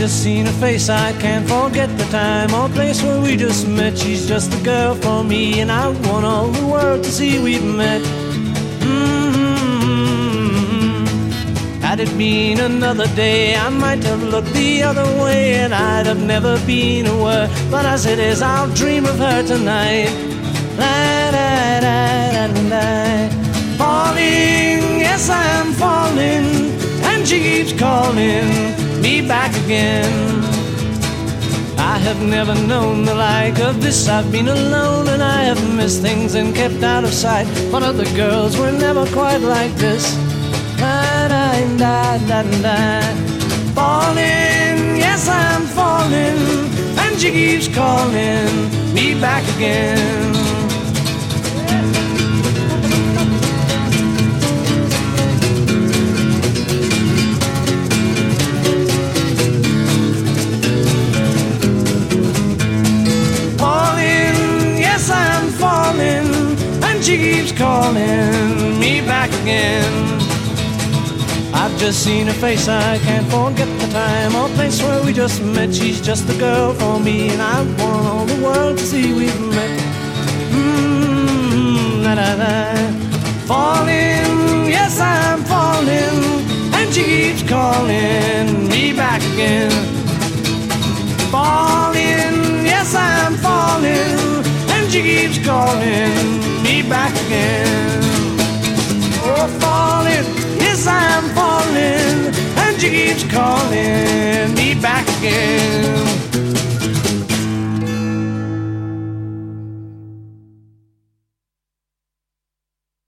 just seen her face, I can't forget the time or place where we just met. She's just the girl for me, and I want all the world to see we've met. Had it been another day, I might have looked the other way, and I'd have never been aware. But as it is, I'll dream of her tonight. Falling, yes I am falling, and she keeps calling me back again. I have never known the like of this. I've been alone and I have missed things and kept out of sight, but other girls were never quite like this. Falling, yes I'm falling, and she keeps calling me back again. She keeps calling me back again. I've just seen her face, I can't forget the time or place where we just met. She's just the girl for me, and I want all the world to see we've met. Falling, yes I'm falling, and she keeps calling me back again. Falling, yes I'm falling, and she keeps calling me back again. Oh, falling, yes I'm falling, and she keeps calling me back again.